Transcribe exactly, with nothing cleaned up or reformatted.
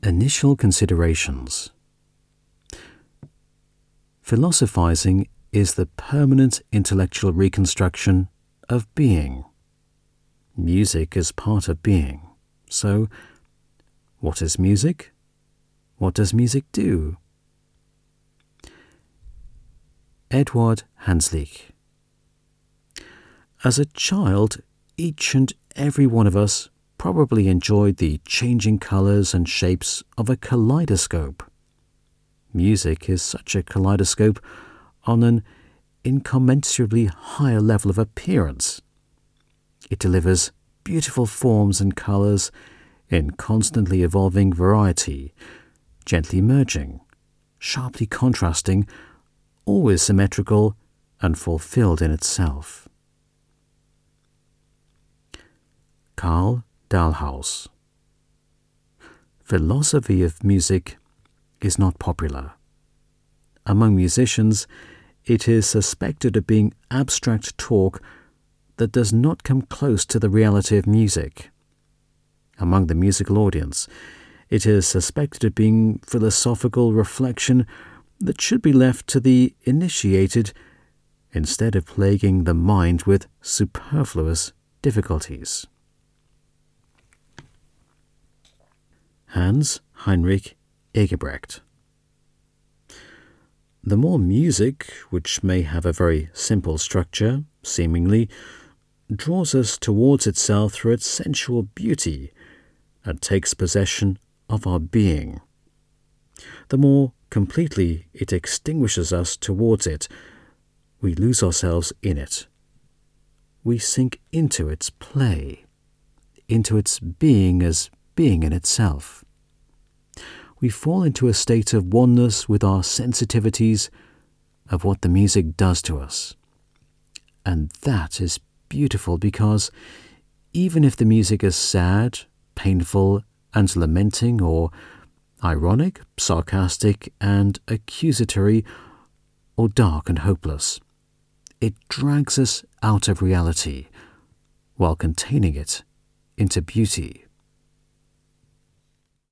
Initial considerations. Philosophizing is the permanent intellectual reconstruction of being. Music is part of being. So, what is music? What does music do? Edward Hanslick. As a child, each and every one of us probably enjoyed the changing colours and shapes of a kaleidoscope. Music is such a kaleidoscope on an incommensurably higher level of appearance. It delivers beautiful forms and colours in constantly evolving variety, gently merging, sharply contrasting, always symmetrical and fulfilled in itself. Karl Dahlhaus. Philosophy of music is not popular. Among musicians, it is suspected of being abstract talk that does not come close to the reality of music. Among the musical audience, it is suspected of being philosophical reflection that should be left to the initiated instead of plaguing the mind with superfluous difficulties. Hans Heinrich Egebrecht. The more music, which may have a very simple structure, seemingly, draws us towards itself through its sensual beauty and takes possession of our being, the more completely it extinguishes us towards it, we lose ourselves in it. We sink into its play, into its being as being in itself. We fall into a state of oneness with our sensitivities of what the music does to us. And that is beautiful because even if the music is sad, painful, and lamenting, or ironic, sarcastic, and accusatory, or dark and hopeless, it drags us out of reality while containing it into beauty.